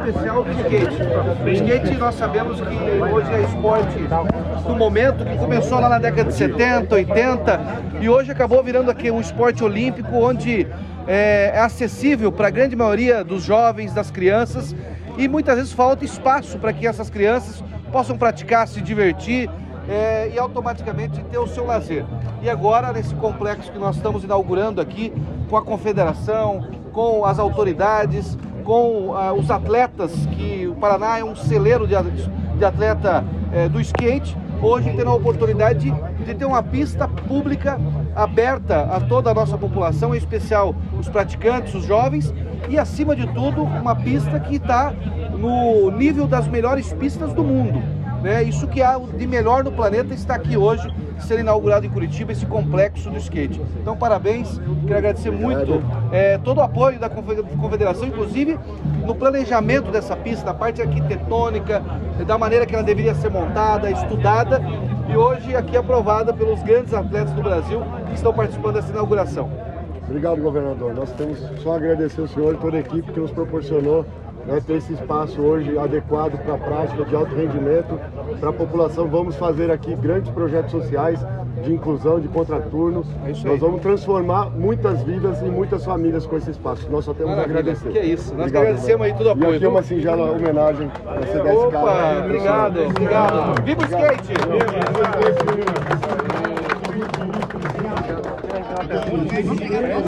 especial do skate. O skate nós sabemos que hoje é esporte do momento, que começou lá na década de 70, 80 e hoje acabou virando aqui um esporte olímpico onde é acessível para a grande maioria dos jovens, das crianças, e muitas vezes falta espaço para que essas crianças possam praticar, se divertir e automaticamente ter o seu lazer. E agora, nesse complexo que nós estamos inaugurando aqui, com a confederação, com as autoridades, com os atletas, que o Paraná é um celeiro de atleta do skate, hoje tendo a oportunidade de ter uma pista pública aberta a toda a nossa população, em especial os praticantes, os jovens, e acima de tudo uma pista que está no nível das melhores pistas do mundo, né? Isso que há de melhor no planeta está aqui hoje, sendo inaugurado em Curitiba, esse complexo do skate. Então, parabéns, quero agradecer muito todo o apoio da confederação, inclusive no planejamento dessa pista, na parte arquitetônica, da maneira que ela deveria ser montada, estudada, e hoje aqui aprovada pelos grandes atletas do Brasil que estão participando dessa inauguração. Obrigado, governador. Nós temos só a agradecer ao senhor e toda a equipe que nos proporcionou ter esse espaço hoje adequado para a prática de alto rendimento para a população. Vamos fazer aqui grandes projetos sociais de inclusão, de contraturno. Nós vamos transformar muitas vidas e muitas famílias com esse espaço. Nós só temos a agradecer. Que é isso, nós agradecemos aí todo o apoio. E aqui é uma singela homenagem a CDSK. Opa, obrigado, obrigado. Viva o skate! Viva o skate!